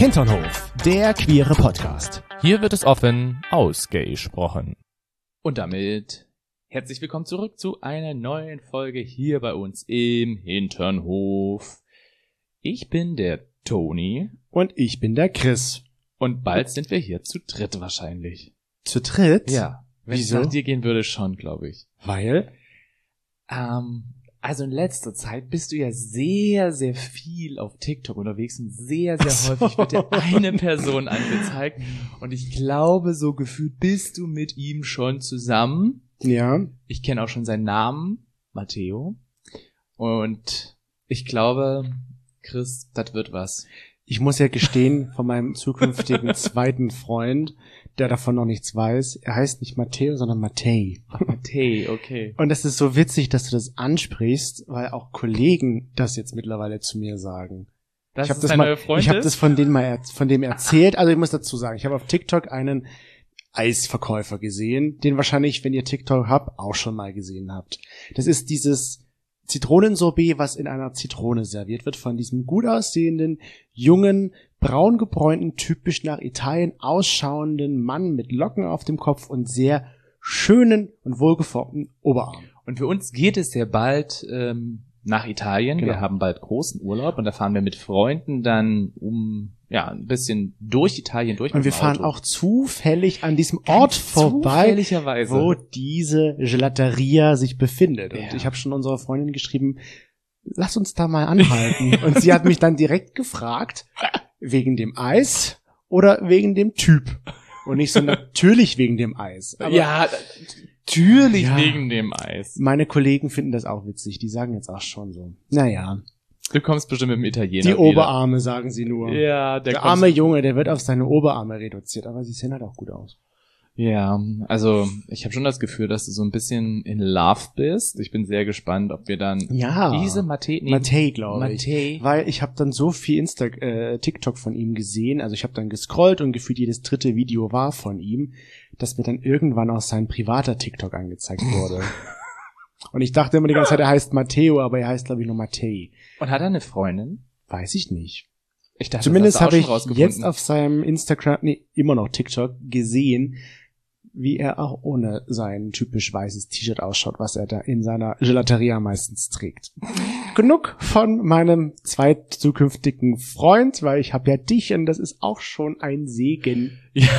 Hinternhof, der queere Podcast. Hier wird es offen ausgesprochen. Und damit herzlich willkommen zurück zu einer neuen Folge hier bei uns im Hinternhof. Ich bin der Toni. Und ich bin der Chris. Und bald sind wir hier zu dritt wahrscheinlich. Zu dritt? Ja. Wenn es Wieso? nach dir gehen würde, schon, glaube ich. Weil? Also in letzter Zeit bist du ja sehr, sehr viel auf TikTok unterwegs und sehr, sehr häufig wird dir eine Person angezeigt. Und ich glaube, so gefühlt bist du mit ihm schon zusammen. Ja. Ich kenne auch schon seinen Namen, Matteo. Und ich glaube, Chris, das wird was. Ich muss ja gestehen, von meinem zukünftigen zweiten Freund, der davon noch nichts weiß, er heißt nicht Matteo, sondern Mattei. Mattei, okay. Und das ist so witzig, dass du das ansprichst, weil auch Kollegen das jetzt mittlerweile zu mir sagen. Das ich habe ist dein neuer Freund? Ich habe das von dem erzählt. Also ich muss dazu sagen, ich habe auf TikTok einen Eisverkäufer gesehen, den wahrscheinlich, wenn ihr TikTok habt, auch schon mal gesehen habt. Das ist dieses Zitronensorbet, was in einer Zitrone serviert wird, von diesem gut aussehenden, jungen, braun gebräunten, typisch nach Italien ausschauenden Mann mit Locken auf dem Kopf und sehr schönen und wohlgeformten Oberarm. Und für uns geht es sehr bald nach Italien. Genau. Wir haben bald großen Urlaub und da fahren wir mit Freunden dann ein bisschen durch Italien durch. Und wir fahren auch zufällig an diesem Ort vorbei, zufälligerweise, wo diese Gelateria sich befindet. Und Ja. ich habe schon unserer Freundin geschrieben, lass uns da mal anhalten. Und sie hat mich dann direkt gefragt, wegen dem Eis oder wegen dem Typ. Und ich so, natürlich wegen dem Eis. Aber ja, natürlich Ja. wegen dem Eis. meine Kollegen finden das auch witzig. Die sagen jetzt auch schon so, naja, Du kommst bestimmt mit dem Italiener die Oberarme sagen sie nur. Ja, Der arme Junge, der wird auf seine Oberarme reduziert, aber sie sehen halt auch gut aus. Ja, also ich habe schon das Gefühl, dass du so ein bisschen in Love bist. Ich bin sehr gespannt, ob wir dann Ja. diese Mattei, glaube ich. Mattei. Weil ich habe dann so viel TikTok von ihm gesehen, also ich habe dann gescrollt und gefühlt jedes dritte Video war von ihm, dass mir dann irgendwann auch sein privater TikTok angezeigt wurde. Und ich dachte immer die ganze Zeit, er heißt Matteo, aber er heißt glaube ich nur Mattei. Und hat er eine Freundin? Weiß ich nicht. Ich dachte, Zumindest das hast habe du auch ich schon rausgefunden. jetzt auf seinem Instagram, immer noch TikTok, gesehen, wie er auch ohne sein typisch weißes T-Shirt ausschaut, was er da in seiner Gelateria meistens trägt. Genug von meinem zukünftigen Freund, weil ich habe ja dich und das ist auch schon ein Segen.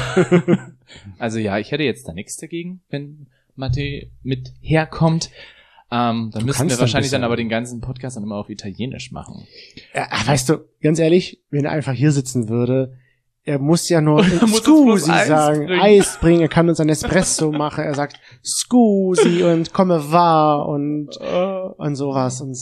Ja. Also ja, ich hätte jetzt da nichts dagegen, wenn Mattei mit herkommt. Dann müssten kannst wir dann wahrscheinlich bisschen. dann aber den ganzen Podcast dann immer auf Italienisch machen. Ja, weißt du, ganz ehrlich, wenn er einfach hier sitzen würde, er muss ja nur Und er muss uns Scusi bloß Eis sagen, bringen. Eis bringen, er kann uns ein Espresso machen, er sagt Scusi und komme wahr und sowas und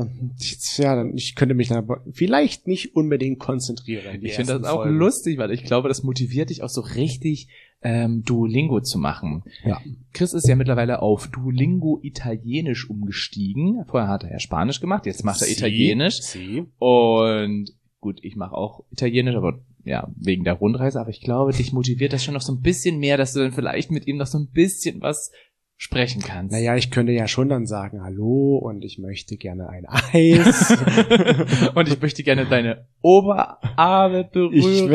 ich könnte mich dann aber vielleicht nicht unbedingt konzentrieren. Ich finde das auch lustig, weil ich glaube, das motiviert dich auch so richtig, Duolingo zu machen. Ja. Chris ist ja mittlerweile auf Duolingo Italienisch umgestiegen. Vorher hat er ja Spanisch gemacht, jetzt macht er Italienisch. Und gut, ich mache auch Italienisch, aber ja, wegen der Rundreise. Aber ich glaube, dich motiviert das schon noch so ein bisschen mehr, dass du dann vielleicht mit ihm noch so ein bisschen was sprechen kannst. Naja, ich könnte ja schon dann sagen, hallo und ich möchte gerne ein Eis. Und ich möchte gerne deine Oberarme berühren.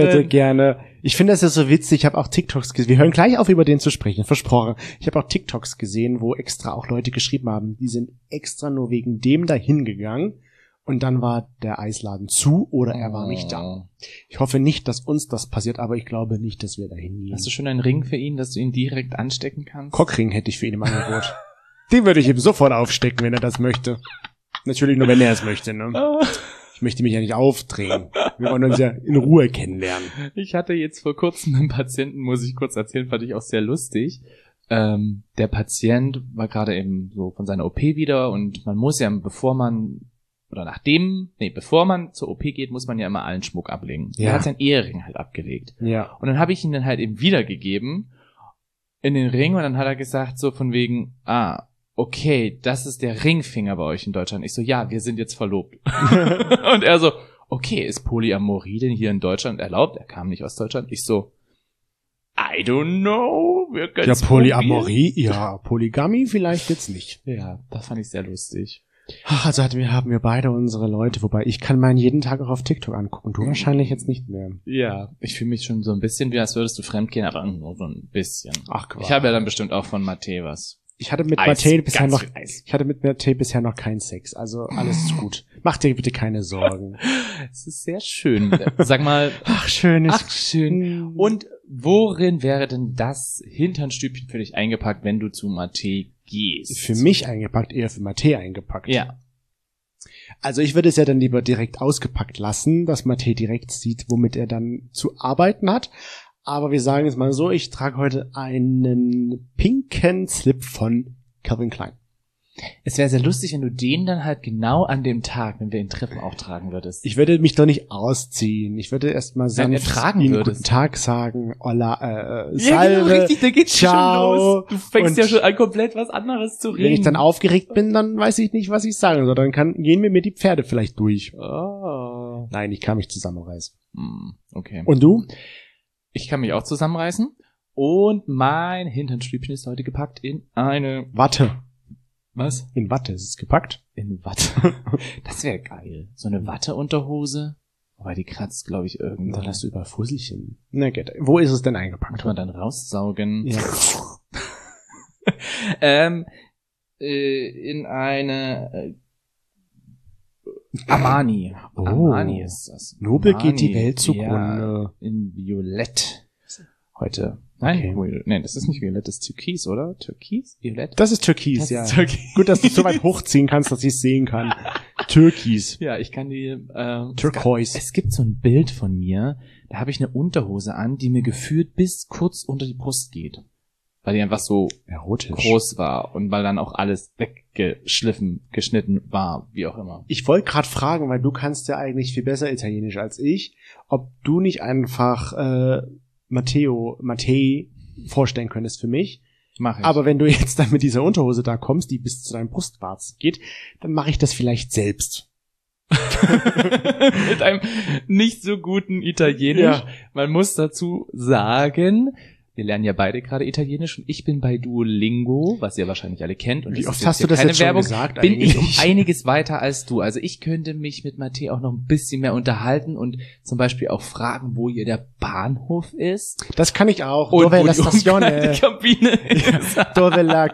Ich finde das ja so witzig, ich habe auch TikToks gesehen, wir hören gleich auf, über den zu sprechen, versprochen. Ich habe auch TikToks gesehen, wo extra auch Leute geschrieben haben, die sind extra nur wegen dem dahin gegangen und dann war der Eisladen zu oder er war nicht da. Ich hoffe nicht, dass uns das passiert, aber ich glaube nicht, dass wir dahin gehen. Hast du schon einen Ring für ihn, dass du ihn direkt anstecken kannst? Cockring hätte ich für ihn im Angebot. Den würde ich ihm sofort aufstecken, wenn er das möchte. Natürlich nur, wenn er es möchte, ne? Ich möchte mich ja nicht aufdrehen. Wir wollen uns ja in Ruhe kennenlernen. Ich hatte jetzt vor kurzem einen Patienten, muss ich kurz erzählen, fand ich auch sehr lustig. Der Patient war gerade eben so von seiner OP wieder und man muss ja, bevor man zur OP geht, muss man ja immer allen Schmuck ablegen. Ja. Er hat seinen Ehering halt abgelegt. Ja. Und dann habe ich ihn dann halt eben wiedergegeben in den Ring und dann hat er gesagt so von wegen, okay, das ist der Ringfinger bei euch in Deutschland. Ich so, ja, wir sind jetzt verlobt. Und er so, okay, ist Polyamorie denn hier in Deutschland erlaubt? Er kam nicht aus Deutschland. Ich so, I don't know. Wir Ja, Polyamorie, ja, Polygamie vielleicht jetzt nicht. Ja, das fand ich sehr lustig. Also haben wir beide unsere Leute, wobei ich kann meinen jeden Tag auch auf TikTok angucken. Du wahrscheinlich jetzt nicht mehr. Ja, ich fühle mich schon so ein bisschen wie, als würdest du fremdgehen, aber nur so ein bisschen. Ach, Quatsch. Ich habe ja dann bestimmt auch von Mathe was. Ich hatte mit Eis, Mathe bisher ganz noch, viel Eis. ich hatte mit Mathe bisher noch keinen Sex. Also alles ist gut. Mach dir bitte keine Sorgen. Es ist sehr schön. Sag mal, Ach, schön ist. ach schön. Und worin wäre denn das Hinternstübchen für dich eingepackt, wenn du zu Mathe gehst? Für mich eingepackt, eher für Mathe eingepackt. Ja. Also ich würde es ja dann lieber direkt ausgepackt lassen, dass Mathe direkt sieht, womit er dann zu arbeiten hat. Aber wir sagen es mal so, ich trage heute einen pinken Slip von Calvin Klein. Es wäre sehr lustig, wenn du den dann halt genau an dem Tag, wenn wir ihn treffen, auch tragen würdest. Ich würde mich doch nicht ausziehen. Ich würde erstmal sanft tragen Ihnen würdest. guten Tag sagen, Hola, Ja, Salve, genau, richtig, da geht's ciao. schon los. Du fängst Und ja schon an, komplett was anderes zu reden. wenn ich dann aufgeregt bin, dann weiß ich nicht, was ich sagen soll. Dann gehen mir die Pferde vielleicht durch. Oh. Nein, ich kann mich zusammenreißen. Okay. Und du? Ich kann mich auch zusammenreißen. Und mein Hinternstübchen ist heute gepackt in eine... Watte. Was? In Watte ist es gepackt. In Watte. Das wäre geil. So eine Watteunterhose. Aber die kratzt, glaube ich, irgendwann. Dann hast du überall Fusselchen. Na gut. Wo ist es denn eingepackt? Kann man dann raussaugen. Ja. In eine Armani. Oh. Armani ist das. Nobel Armani, geht die Welt zugrunde. Ja, in Violett. Heute. Nein, Okay. Nein, das ist nicht Violett, das ist Türkis, oder? Türkis? Violett? Das ist Türkis, Das ja. ist Türkis. Gut, dass du es so weit hochziehen kannst, dass ich es sehen kann. Türkis. Ja, ich kann die... Turquoise. Es gibt so ein Bild von mir, da habe ich eine Unterhose an, die mir gefühlt bis kurz unter die Brust geht. Weil die einfach so Erotisch. groß war und weil dann auch alles geschnitten war, wie auch immer. Ich wollte gerade fragen, weil du kannst ja eigentlich viel besser Italienisch als ich, ob du nicht einfach Mattei vorstellen könntest für mich. Mach ich. Aber wenn du jetzt dann mit dieser Unterhose da kommst, die bis zu deinem Brustwarz geht, dann mache ich das vielleicht selbst. Mit einem nicht so guten Italienisch. Ja. Man muss dazu sagen, wir lernen ja beide gerade Italienisch und ich bin bei Duolingo, was ihr wahrscheinlich alle kennt. Und Wie das oft ist hast du hier das keine jetzt schon Werbung, gesagt bin ich um eigentlich? einiges weiter als du. Also ich könnte mich mit Mathe auch noch ein bisschen mehr unterhalten und zum Beispiel auch fragen, wo hier der Bahnhof ist. Das kann ich auch. Und Dove wo la die stazione? Umkleidekabine ist. Dove la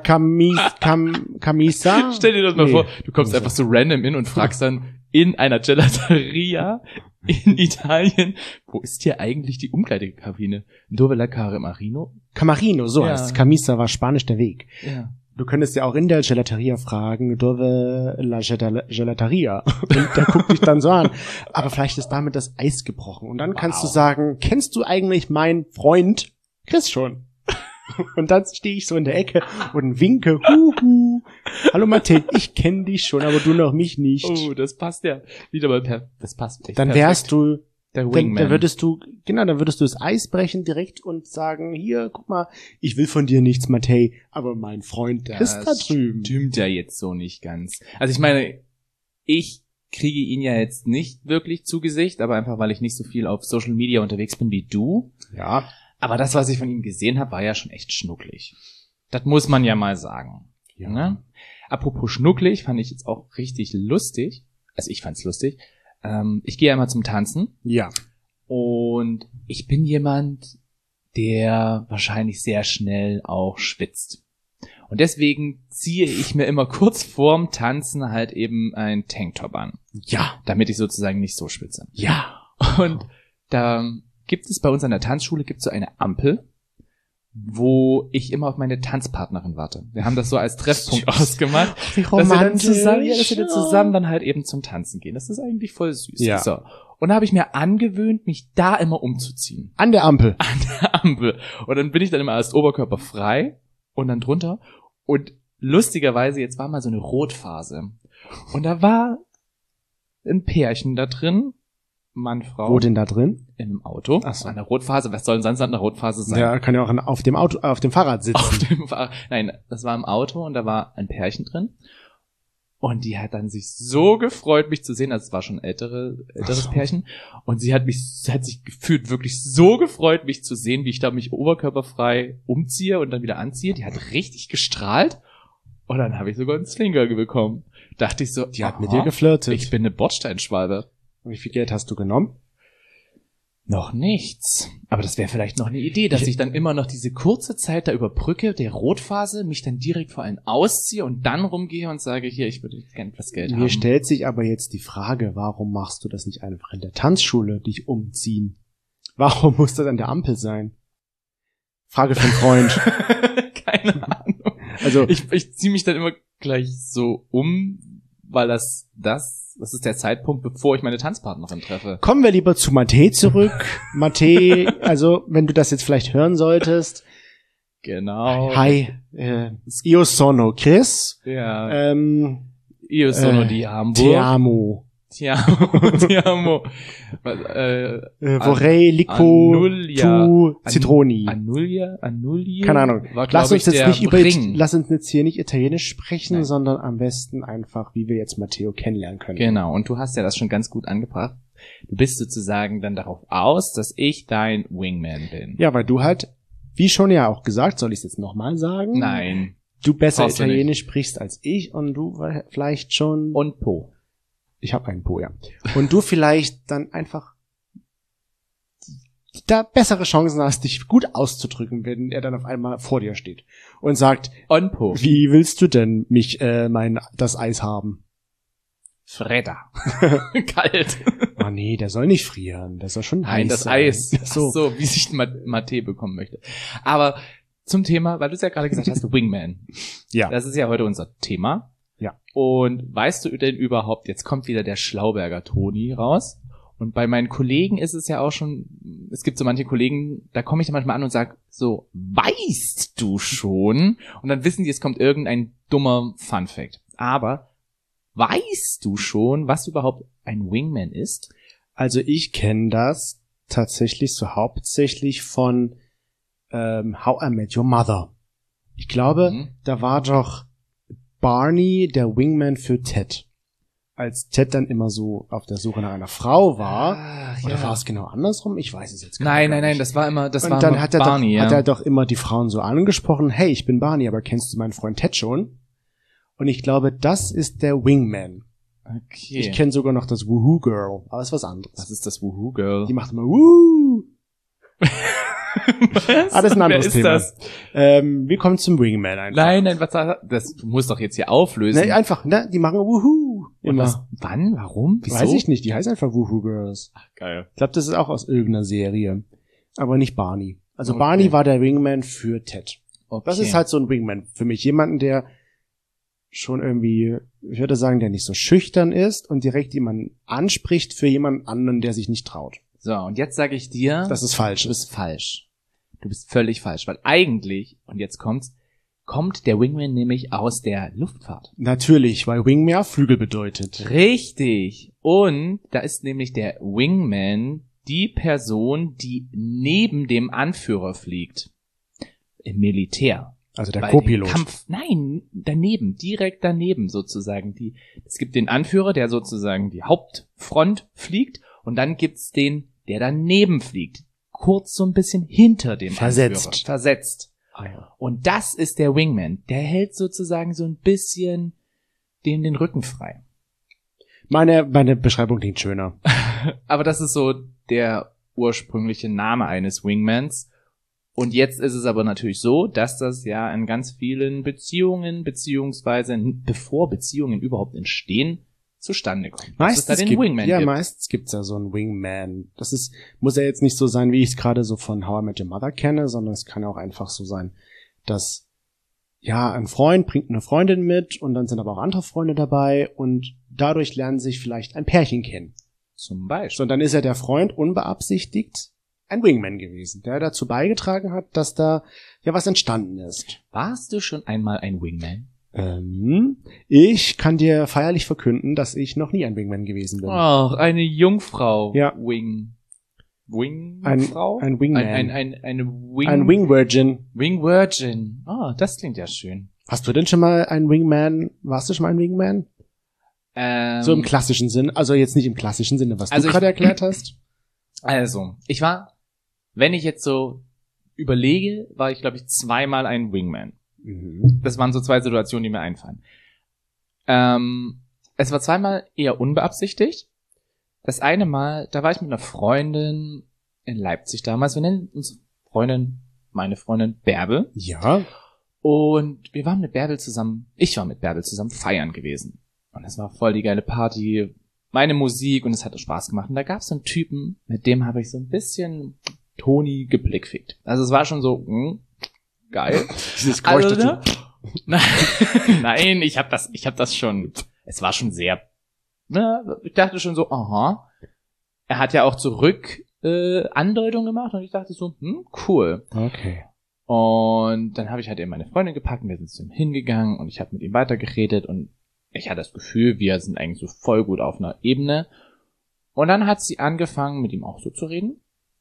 camisa? Stell dir das mal Nee. vor, du kommst einfach so random in und fragst dann in einer Gelateria in Italien, wo ist hier eigentlich die Umkleidekabine? Dove la Marino? Camarino, so Ja. heißt es. Camisa war Spanisch der Weg. Ja. Du könntest ja auch in der Gelateria fragen, dove la Gelateria? Und der guckt dich dann so an. Aber vielleicht ist damit das Eis gebrochen. Und dann kannst du sagen, kennst du eigentlich meinen Freund Chris schon? Und dann stehe ich so in der Ecke und winke, huhu. Hallo Mathe, ich kenne dich schon, aber du noch mich nicht. Oh, das passt ja wieder mal das passt echt Dann perfekt. wärst du, der dann Wingman. würdest du das Eis brechen direkt und sagen, hier, guck mal, ich will von dir nichts, Mathe, aber mein Freund ist da drüben. Stimmt ja jetzt so nicht ganz. Also ich meine, ich kriege ihn ja jetzt nicht wirklich zu Gesicht, aber einfach, weil ich nicht so viel auf Social Media unterwegs bin wie du. Ja. Aber das, was ich von ihm gesehen habe, war ja schon echt schnucklig. Das muss man ja mal sagen. Ja. Ne? Apropos schnucklig, fand ich jetzt auch richtig lustig. Also ich fand's lustig. Ich gehe ja immer zum Tanzen. Ja. Und ich bin jemand, der wahrscheinlich sehr schnell auch schwitzt. Und deswegen ziehe ich mir immer kurz vorm Tanzen halt eben ein Tanktop an. Ja. Damit ich sozusagen nicht so schwitze. Ja. Und da gibt es bei uns an der Tanzschule so eine Ampel, wo ich immer auf meine Tanzpartnerin warte. Wir haben das so als Treffpunkt ausgemacht, Wie dass wir dann romantisch. zusammen, zusammen dann halt eben zum Tanzen gehen. Das ist eigentlich voll süß. Ja. So. Und da habe ich mir angewöhnt, mich da immer umzuziehen. An der Ampel. An der Ampel. Und dann bin ich dann immer als Oberkörper frei und dann drunter. Und lustigerweise, jetzt war mal so eine Rotphase. Und da war ein Pärchen da drin, Mann, Frau. Wo denn da drin? In einem Auto. Ach so. An der Rotphase. Was soll denn sonst an der Rotphase sein? Der kann ja auch auf dem Auto, auf dem Fahrrad sitzen. Auf dem Fahrrad. Nein, das war im Auto und da war ein Pärchen drin. Und die hat dann sich so gefreut, mich zu sehen. Also es war schon ein älteres Pärchen. Und sie hat sich gefühlt wirklich so gefreut, mich zu sehen, wie ich da mich oberkörperfrei umziehe und dann wieder anziehe. Die hat richtig gestrahlt. Und dann habe ich sogar einen Slinger bekommen. Dachte ich so, Die hat mit dir geflirtet. ich bin eine Bordsteinschwalbe. Wie viel Geld hast du genommen? Noch nichts. Aber das wäre vielleicht noch eine Idee, dass ich dann immer noch diese kurze Zeit da überbrücke, der Rotphase, mich dann direkt vor allen ausziehe und dann rumgehe und sage, hier, ich würde gerne etwas Geld haben. Mir stellt sich aber jetzt die Frage, warum machst du das nicht einfach in der Tanzschule, dich umziehen? Warum muss das an der Ampel sein? Frage für einen Freund. Keine Ahnung. Also Ich ziehe mich dann immer gleich so um, weil das ist der Zeitpunkt, bevor ich meine Tanzpartnerin treffe. kommen wir lieber zu Mate zurück. Mate, also wenn du das jetzt vielleicht hören solltest. Genau. Hi, io sono Chris. Ja. Io sono di Hamburg. Te amo. Ti amo. Vorrei lico Annullia. tu citroni. Annullia? Keine Ahnung. War, Lass uns Ring. lass uns jetzt hier nicht Italienisch sprechen, Nein. sondern am besten einfach, wie wir jetzt Matteo kennenlernen können. Genau. Und du hast ja das schon ganz gut angebracht. Du bist sozusagen dann darauf aus, dass ich dein Wingman bin. Ja, weil du halt, wie schon ja auch gesagt, soll ich es jetzt nochmal sagen? Nein. Du besser Brauchst du Italienisch sprichst als ich und du vielleicht schon... Und Po. Ich habe einen Po, ja. Und du vielleicht dann einfach da bessere Chancen hast, dich gut auszudrücken, wenn er dann auf einmal vor dir steht und sagt, Und Po. wie willst du denn das Eis haben? Fredda. Kalt. Oh nee, der soll nicht frieren, der soll schon Nein, heiß das sein. Eis. So. So, wie sich Mate bekommen möchte. Aber zum Thema, weil du es ja gerade gesagt hast, Wingman. Ja. Das ist ja heute unser Thema. Ja. Und weißt du denn überhaupt, jetzt kommt wieder der Schlauberger Toni raus. Und bei meinen Kollegen ist es ja auch schon, es gibt so manche Kollegen, da komme ich dann manchmal an und sage so, weißt du schon? Und dann wissen die, es kommt irgendein dummer Funfact. Aber weißt du schon, was überhaupt ein Wingman ist? Also ich kenne das tatsächlich so hauptsächlich von How I Met Your Mother. Ich glaube, da war doch Barney der Wingman für Ted. Als Ted dann immer so auf der Suche nach einer Frau war, Ach, oder ja. war es genau andersrum? Ich weiß es jetzt gar Nein, nicht. das war immer, das Und war dann immer hat er, Barney, doch, ja. hat er doch immer die Frauen so angesprochen, hey, ich bin Barney, aber kennst du meinen Freund Ted schon? Und ich glaube, das ist der Wingman. Okay. Ich kenne sogar noch das Woohoo Girl, aber ist was anderes. Was ist das Woohoo Girl? Die macht immer Woo! Was? Ah, das ist ein Wer anderes ist Thema. das? Wir kommen zum Wingman einfach. Nein, was das du musst doch jetzt hier auflösen. Ne, einfach, ne? Die machen Woohoo. Und Immer. was, wann? Warum? Wieso? Weiß ich nicht, die heißen einfach Woohoo Girls. Ach, geil. Ich glaube, das ist auch aus irgendeiner Serie. Aber nicht Barney. Also Okay. Barney war der Wingman für Ted. Okay. Das ist halt so ein Wingman für mich. Jemanden, der schon irgendwie, ich würde sagen, der nicht so schüchtern ist und direkt jemanden anspricht für jemanden anderen, der sich nicht traut. So, und jetzt sage ich dir, Das ist falsch. du bist falsch. Du bist völlig falsch, weil eigentlich, und jetzt kommt's, kommt der Wingman nämlich aus der Luftfahrt. Natürlich, weil Wing mehr Flügel bedeutet. Richtig. Und da ist nämlich der Wingman die Person, die neben dem Anführer fliegt. Im Militär. Also der Bei Co-Pilot. dem Kampf, nein, daneben, direkt daneben sozusagen. Es gibt den Anführer, der sozusagen die Hauptfront fliegt, und dann gibt's den, der daneben fliegt. Kurz so ein bisschen hinter dem Versetzt. Anführer. Versetzt. Ah, ja. Und das ist der Wingman. Der hält sozusagen so ein bisschen den Rücken frei. Meine Beschreibung klingt schöner. Aber das ist so der ursprüngliche Name eines Wingmans. Und jetzt ist es aber natürlich so, dass das ja in ganz vielen Beziehungen, beziehungsweise bevor Beziehungen überhaupt entstehen, zustande kommt. Dass es da den Wingman gibt. Meistens gibt's ja so einen Wingman. Muss ja jetzt nicht so sein, wie ich es gerade so von How I Met Your Mother kenne, sondern es kann auch einfach so sein, dass ja, ein Freund bringt eine Freundin mit und dann sind aber auch andere Freunde dabei und dadurch lernen sich vielleicht ein Pärchen kennen. Zum Beispiel. So, und dann ist ja der Freund unbeabsichtigt ein Wingman gewesen, der dazu beigetragen hat, dass da ja was entstanden ist. Warst du schon einmal ein Wingman? Ich kann dir feierlich verkünden, dass ich noch nie ein Wingman gewesen bin. Ach, eine Jungfrau. Ja. Wingfrau? Ein Wingman. Eine Ein Wing Virgin. Wing Virgin. Ah, das klingt ja schön. Hast du denn schon mal ein Wingman? Warst du schon mal ein Wingman? So im klassischen Sinn, also jetzt nicht im klassischen Sinne, was Also du gerade erklärt hast. Also, wenn ich jetzt so überlege, war ich, glaube ich, zweimal ein Wingman. Das waren so 2 Situationen, die mir einfallen. Es war zweimal eher unbeabsichtigt. Das eine Mal, da war ich mit einer Freundin in Leipzig damals. Wir nennen unsere Freundin, meine Freundin Bärbel. Ja. Und wir waren mit Bärbel zusammen, ich war mit Bärbel zusammen feiern gewesen. Und es war voll die geile Party, meine Musik und es hat Spaß gemacht. Und da gab es einen Typen, mit dem habe ich so ein bisschen Toni geblickfickt. Also es war schon so, geil. Dieses Also, Geräusch ne? Nein, ich hab das schon, es war schon sehr, ne, ich dachte schon so, aha. Er hat ja auch zurück Andeutungen gemacht und ich dachte so, cool. Okay. Und dann habe ich halt eben meine Freundin gepackt und wir sind zu ihm hingegangen und ich habe mit ihm weitergeredet und ich hatte das Gefühl, wir sind eigentlich so voll gut auf einer Ebene. Und dann hat sie angefangen, mit ihm auch so zu reden.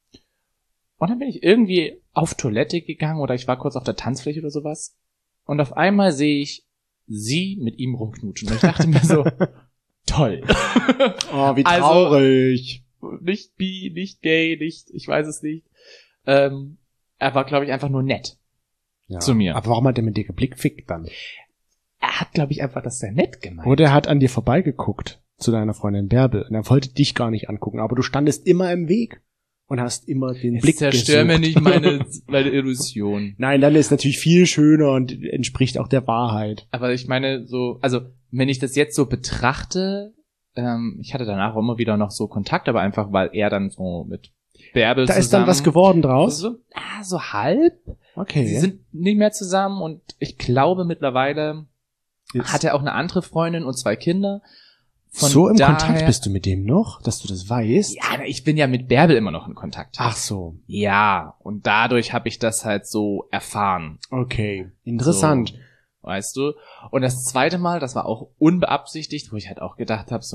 Und dann bin ich irgendwie auf Toilette gegangen oder ich war kurz auf der Tanzfläche oder sowas. Und auf einmal sehe ich sie mit ihm rumknutschen. Und ich dachte mir so, toll. Oh, wie traurig. Also, nicht bi, nicht gay, nicht, ich weiß es nicht. Er war, glaube ich, einfach nur nett zu mir. Aber warum hat er mit dir geblickfickt dann? Er hat, glaube ich, einfach das sehr nett gemeint. Oder er hat an dir vorbeigeguckt zu deiner Freundin Bärbel und er wollte dich gar nicht angucken, aber du standest immer im Weg und hast immer den Blick gesucht. Zerstör mir nicht meine Illusion. Nein, dann ist natürlich viel schöner und entspricht auch der Wahrheit. Aber ich meine so, also wenn ich das jetzt so betrachte, ich hatte danach immer wieder noch so Kontakt, aber einfach, weil er dann so mit Bärbel Da zusammen... ist dann was geworden draus? So halb. Okay. Sie sind nicht mehr zusammen und ich glaube mittlerweile hat er auch eine andere Freundin und 2 Kinder. So im Kontakt bist du mit dem noch, dass du das weißt? Ja, ich bin ja mit Bärbel immer noch in Kontakt. Ach so. Ja, und dadurch habe ich das halt so erfahren. Okay, interessant. So, weißt du? Und das zweite Mal, das war auch unbeabsichtigt, wo ich halt auch gedacht habe, so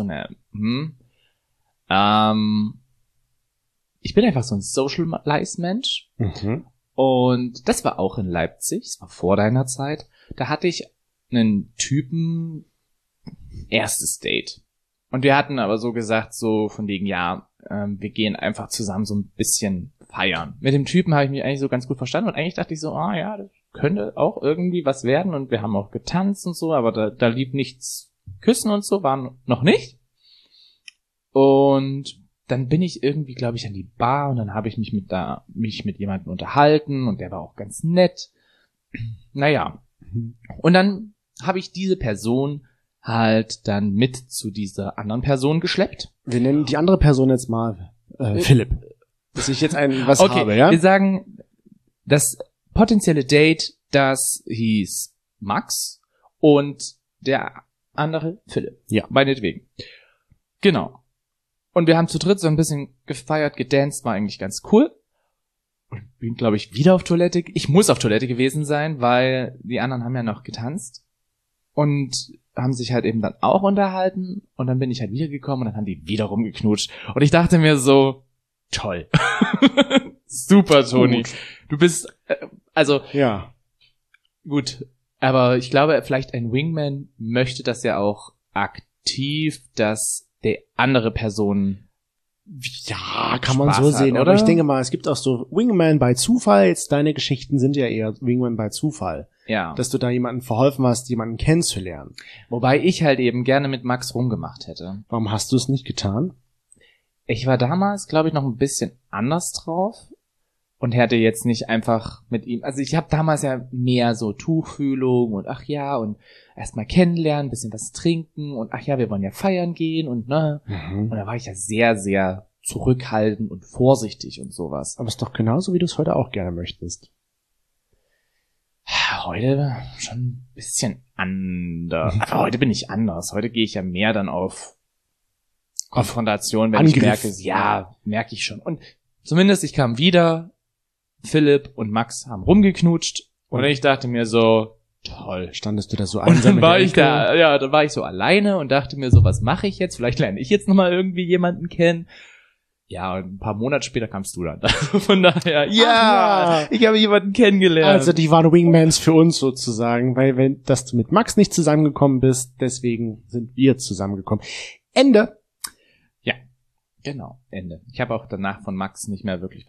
ich bin einfach so ein Socialize-Mensch. Mhm. Und das war auch in Leipzig, das war vor deiner Zeit. Da hatte ich einen Typen, erstes Date. Und wir hatten aber so gesagt, so von wegen, ja, wir gehen einfach zusammen so ein bisschen feiern. Mit dem Typen habe ich mich eigentlich so ganz gut verstanden und eigentlich dachte ich so, ja, das könnte auch irgendwie was werden und wir haben auch getanzt und so, aber da lief nichts, Küssen und so waren noch nicht. Und dann bin ich irgendwie, glaube ich, an die Bar und dann habe ich mich mit jemandem unterhalten und der war auch ganz nett. Naja. Und dann habe ich diese Person halt dann mit zu dieser anderen Person geschleppt. Wir nennen die andere Person jetzt mal Philipp. Dass ich jetzt was habe, ja? Wir sagen, das potenzielle Date, das hieß Max und der andere Philipp. Ja. Meinetwegen. Genau. Und wir haben zu dritt so ein bisschen gefeiert, gedanced, war eigentlich ganz cool. Und bin, glaube ich, wieder auf Toilette. Ich muss auf Toilette gewesen sein, weil die anderen haben ja noch getanzt. Und haben sich halt eben dann auch unterhalten. Und dann bin ich halt wiedergekommen und dann haben die wieder rumgeknutscht. Und ich dachte mir so, toll. Super, Toni. Du bist, ja. Gut. Aber ich glaube, vielleicht ein Wingman möchte das ja auch aktiv, dass der andere Person ja, kann man Spaß so sehen. hat, Aber oder? ich denke mal, es gibt auch so Wingman bei Zufall. Jetzt deine Geschichten sind ja eher Wingman bei Zufall. Ja. Dass du da jemanden verholfen hast, jemanden kennenzulernen. Wobei ich halt eben gerne mit Max rumgemacht hätte. Warum hast du es nicht getan? Ich war damals, glaube ich, noch ein bisschen anders drauf und hätte jetzt nicht einfach mit ihm, also ich habe damals ja mehr so Tuchfühlung und ach ja und erstmal kennenlernen, bisschen was trinken und ach ja, wir wollen ja feiern gehen und ne. Und da war ich ja sehr, sehr zurückhaltend und vorsichtig und sowas. Aber es ist doch genauso, wie du es heute auch gerne möchtest. Heute schon ein bisschen anders. Aber heute bin ich anders. Heute gehe ich ja mehr dann auf Konfrontation, wenn Angriff. ich merke, ja, merke ich schon. Und zumindest ich kam wieder, Philipp und Max haben rumgeknutscht und ich dachte mir so, toll. Standest du da so Und einsam dann in war der ich Ecke? da, ja, dann war ich so alleine und dachte mir so, was mache ich jetzt? Vielleicht lerne ich jetzt nochmal irgendwie jemanden kennen. Ja, und ein paar Monate später kamst du dann. Also von daher, ja, ich habe jemanden kennengelernt. Also die waren Wingmans für uns sozusagen, weil dass du mit Max nicht zusammengekommen bist, deswegen sind wir zusammengekommen. Ende. Ja, genau, Ende. Ich habe auch danach von Max nicht mehr wirklich was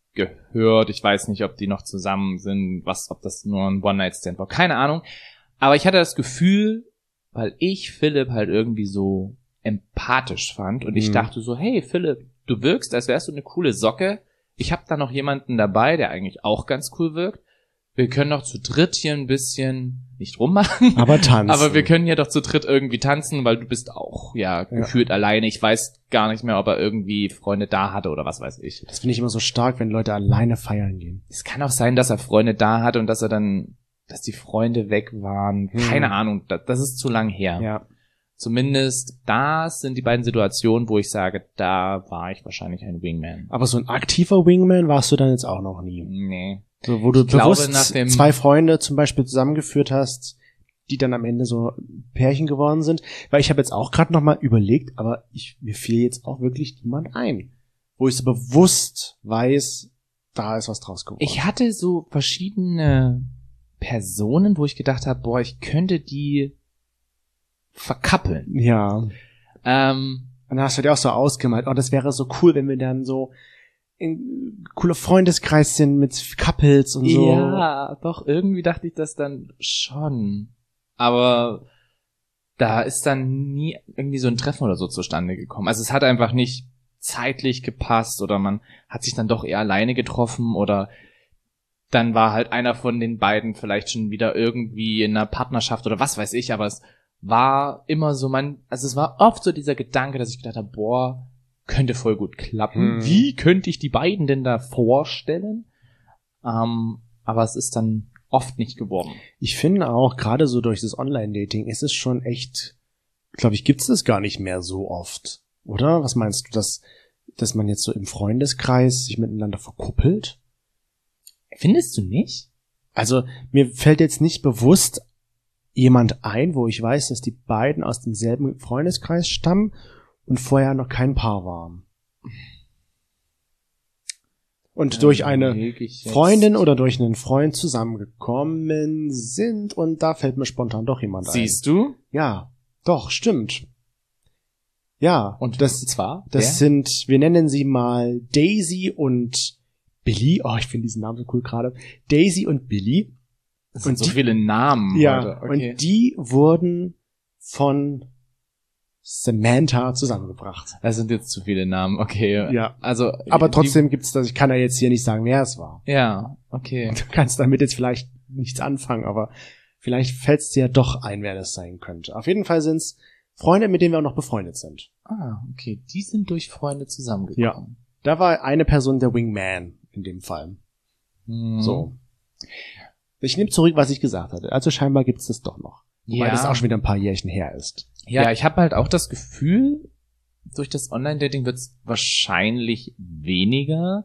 gehört. Ich weiß nicht, ob die noch zusammen sind, ob das nur ein One-Night-Stand war. Keine Ahnung. Aber ich hatte das Gefühl, weil ich Philipp halt irgendwie so empathisch fand und ich dachte so, hey Philipp, du wirkst, als wärst du eine coole Socke. Ich habe da noch jemanden dabei, der eigentlich auch ganz cool wirkt. Wir können doch zu dritt hier ein bisschen, nicht rummachen, aber tanzen. Aber wir können ja doch zu dritt irgendwie tanzen, weil du bist auch, gefühlt alleine. Ich weiß gar nicht mehr, ob er irgendwie Freunde da hatte oder was weiß ich. Das finde ich immer so stark, wenn Leute alleine feiern gehen. Es kann auch sein, dass er Freunde da hatte und dass die Freunde weg waren. Keine Ahnung, das ist zu lang her. Ja. Zumindest das sind die beiden Situationen, wo ich sage, da war ich wahrscheinlich ein Wingman. Aber so ein aktiver Wingman warst du dann jetzt auch noch nie. Nee. So, wo du bewusst nach dem zwei Freunde zum Beispiel zusammengeführt hast, die dann am Ende so Pärchen geworden sind. Weil ich habe jetzt auch gerade noch mal überlegt, aber mir fiel jetzt auch wirklich niemand ein, wo ich so bewusst weiß, da ist was draus geworden. Ich hatte so verschiedene Personen, wo ich gedacht habe, boah, ich könnte die verkappeln. Ja. Dann hast du dir auch so ausgemalt, oh, das wäre so cool, wenn wir dann so ein cooler Freundeskreis sind mit Couples und so. Ja, doch, irgendwie dachte ich das dann schon. Aber da ist dann nie irgendwie so ein Treffen oder so zustande gekommen. Also es hat einfach nicht zeitlich gepasst oder man hat sich dann doch eher alleine getroffen oder dann war halt einer von den beiden vielleicht schon wieder irgendwie in einer Partnerschaft oder was weiß ich, aber es war immer so es war oft so dieser Gedanke, dass ich gedacht habe, boah, könnte voll gut klappen. Wie könnte ich die beiden denn da vorstellen? Aber es ist dann oft nicht geworden. Ich finde auch, gerade so durch das Online-Dating ist es schon echt, glaube ich, gibt's das gar nicht mehr so oft. Oder? Was meinst du, dass man jetzt so im Freundeskreis sich miteinander verkuppelt? Findest du nicht? Also, mir fällt jetzt nicht bewusst jemand ein, wo ich weiß, dass die beiden aus demselben Freundeskreis stammen und vorher noch kein Paar waren. Und durch eine Freundin oder durch einen Freund zusammengekommen sind und da fällt mir spontan doch jemand ein. Siehst du? Ja, doch, stimmt. Ja. Und das sind, wir nennen sie mal Daisy und Billy. Oh, ich finde diesen Namen so cool gerade. Daisy und Billy. Das sind so viele Namen. Ja, okay. Und die wurden von Samantha zusammengebracht. Das sind jetzt zu viele Namen, okay. Ja. Also, aber trotzdem gibt's das, ich kann ja jetzt hier nicht sagen, wer es war. Ja, okay. Du kannst damit jetzt vielleicht nichts anfangen, aber vielleicht fällt's dir ja doch ein, wer das sein könnte. Auf jeden Fall sind's Freunde, mit denen wir auch noch befreundet sind. Ah, okay. Die sind durch Freunde zusammengekommen. Ja. Da war eine Person der Wingman in dem Fall. So. Ich nehme zurück, was ich gesagt hatte. Also scheinbar gibt's das doch noch. Wobei das auch schon wieder ein paar Jährchen her ist. Ja, ich habe halt auch das Gefühl, durch das Online-Dating wird's wahrscheinlich weniger.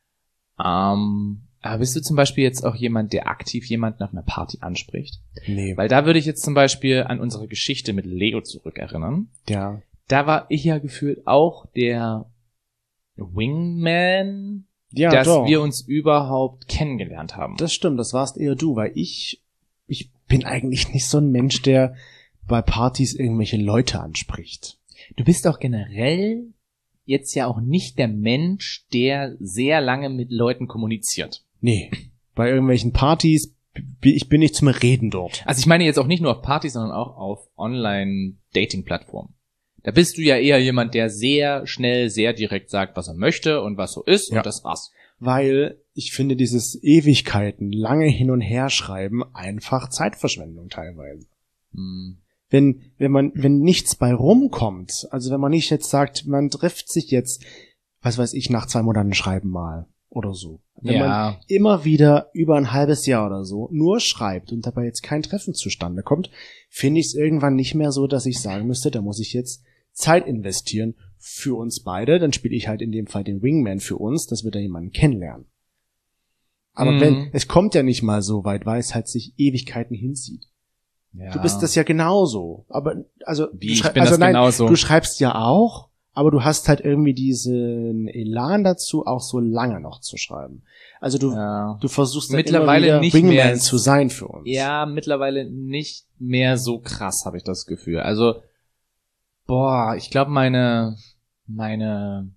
Aber bist du zum Beispiel jetzt auch jemand, der aktiv jemanden auf einer Party anspricht? Nee. Weil da würde ich jetzt zum Beispiel an unsere Geschichte mit Leo zurückerinnern. Ja. Da war ich ja gefühlt auch der Wingman, Ja, dass doch. wir uns überhaupt kennengelernt haben. Das stimmt, das warst eher du, weil ich bin eigentlich nicht so ein Mensch, der bei Partys irgendwelche Leute anspricht. Du bist auch generell jetzt ja auch nicht der Mensch, der sehr lange mit Leuten kommuniziert. Nee, bei irgendwelchen Partys, ich bin nicht zum Reden dort. Also ich meine jetzt auch nicht nur auf Partys, sondern auch auf Online-Dating-Plattformen. Da bist du ja eher jemand, der sehr schnell, sehr direkt sagt, was er möchte und was so ist, und das war's. Weil ich finde dieses Ewigkeiten, lange hin und her schreiben, einfach Zeitverschwendung teilweise. Wenn nichts bei rumkommt, also wenn man nicht jetzt sagt, man trifft sich jetzt, was weiß ich, nach 2 Monaten schreiben mal oder so. Wenn man immer wieder über ein halbes Jahr oder so nur schreibt und dabei jetzt kein Treffen zustande kommt, finde ich es irgendwann nicht mehr so, dass ich sagen müsste, da muss ich jetzt Zeit investieren für uns beide, dann spiele ich halt in dem Fall den Wingman für uns, dass wir da jemanden kennenlernen. Aber es kommt ja nicht mal so weit, weil es halt sich Ewigkeiten hinzieht. Ja. Du bist das ja genauso. Aber, also, genauso. Du schreibst ja auch, aber du hast halt irgendwie diesen Elan dazu, auch so lange noch zu schreiben. Also du versuchst mittlerweile immer wieder nicht Wingman mehr zu sein für uns. Ja, mittlerweile nicht mehr so krass, habe ich das Gefühl. Also, ich glaube, meine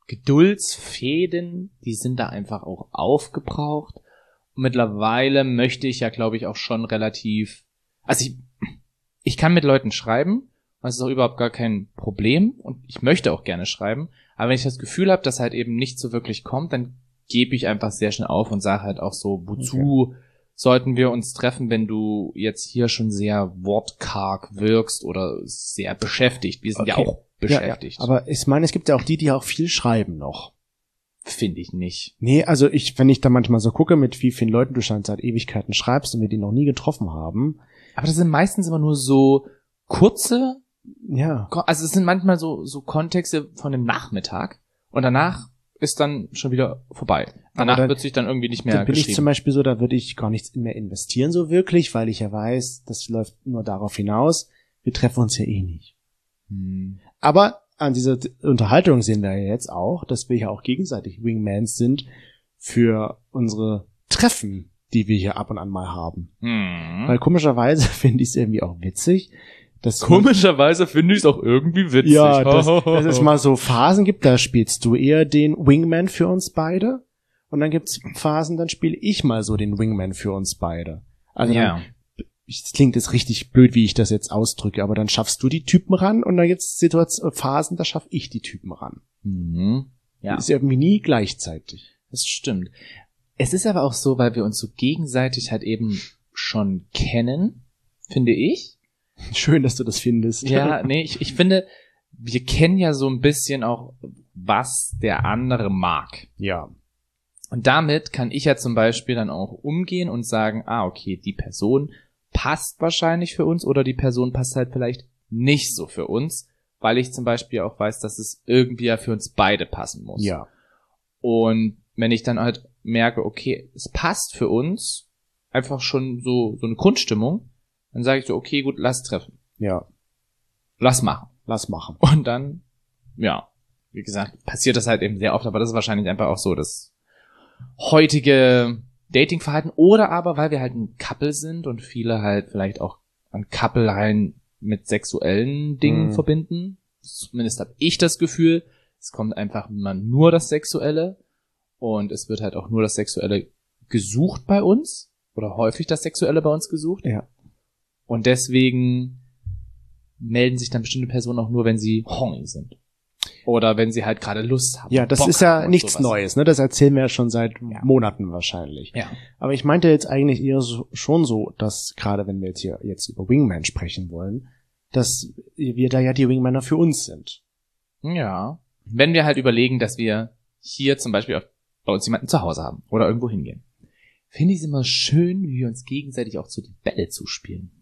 Geduldsfäden, die sind da einfach auch aufgebraucht. Und mittlerweile möchte ich ja, glaube ich, auch schon relativ, also ich kann mit Leuten schreiben, das ist auch überhaupt gar kein Problem und ich möchte auch gerne schreiben, aber wenn ich das Gefühl habe, dass halt eben nicht so wirklich kommt, dann gebe ich einfach sehr schnell auf und sage halt auch so, wozu sollten wir uns treffen, wenn du jetzt hier schon sehr wortkarg wirkst oder sehr beschäftigt. Wir sind ja auch beschäftigt. Ja, aber ich meine, es gibt ja auch die auch viel schreiben noch. Finde ich nicht. Nee, also wenn ich da manchmal so gucke, mit wie vielen Leuten du schon seit Ewigkeiten schreibst und wir die noch nie getroffen haben. Aber das sind meistens immer nur so kurze, also es sind manchmal so Kontexte von dem Nachmittag und danach ist dann schon wieder vorbei. Danach wird sich dann irgendwie nicht mehr geschrieben. Da bin ich zum Beispiel so, da würde ich gar nichts mehr investieren so wirklich, weil ich ja weiß, das läuft nur darauf hinaus, wir treffen uns ja eh nicht. Aber an dieser Unterhaltung sehen wir ja jetzt auch, dass wir ja auch gegenseitig Wingmans sind für unsere Treffen, die wir hier ab und an mal haben. Weil komischerweise finde ich es irgendwie auch witzig, komischerweise finde ich es auch irgendwie witzig. Ja, dass es mal so Phasen gibt, da spielst du eher den Wingman für uns beide. Und dann gibt's Phasen, dann spiele ich mal so den Wingman für uns beide. Also es klingt jetzt richtig blöd, wie ich das jetzt ausdrücke, aber dann schaffst du die Typen ran und dann gibt's Phasen, da schaff ich die Typen ran. Ja. Ist irgendwie nie gleichzeitig. Das stimmt. Es ist aber auch so, weil wir uns so gegenseitig halt eben schon kennen, finde ich. Schön, dass du das findest. Ja, nee, ich finde, wir kennen ja so ein bisschen auch, was der andere mag. Ja. Und damit kann ich ja zum Beispiel dann auch umgehen und sagen, okay, die Person passt wahrscheinlich für uns oder die Person passt halt vielleicht nicht so für uns, weil ich zum Beispiel auch weiß, dass es irgendwie ja für uns beide passen muss. Ja. Und wenn ich dann halt merke, okay, es passt für uns, einfach schon so eine Grundstimmung, dann sage ich so, okay, gut, lass treffen. Ja. Lass machen. Und dann, wie gesagt, passiert das halt eben sehr oft, aber das ist wahrscheinlich einfach auch so das heutige Datingverhalten oder aber, weil wir halt ein Couple sind und viele halt vielleicht auch ein Couple rein mit sexuellen Dingen verbinden. Zumindest habe ich das Gefühl, es kommt einfach immer nur das Sexuelle und es wird halt auch nur das Sexuelle gesucht bei uns oder häufig das Sexuelle bei uns gesucht. Ja. Und deswegen melden sich dann bestimmte Personen auch nur, wenn sie horny sind. Oder wenn sie halt gerade Lust haben. Ja, das ist ja nichts Neues, ne? Das erzählen wir ja schon seit Monaten wahrscheinlich. Ja. Aber ich meinte jetzt eigentlich eher schon so, dass gerade wenn wir jetzt über Wingman sprechen wollen, dass wir da ja die Wingmänner für uns sind. Ja. Wenn wir halt überlegen, dass wir hier zum Beispiel bei uns jemanden zu Hause haben oder irgendwo hingehen, finde ich es immer schön, wie wir uns gegenseitig auch so die Bälle zuspielen.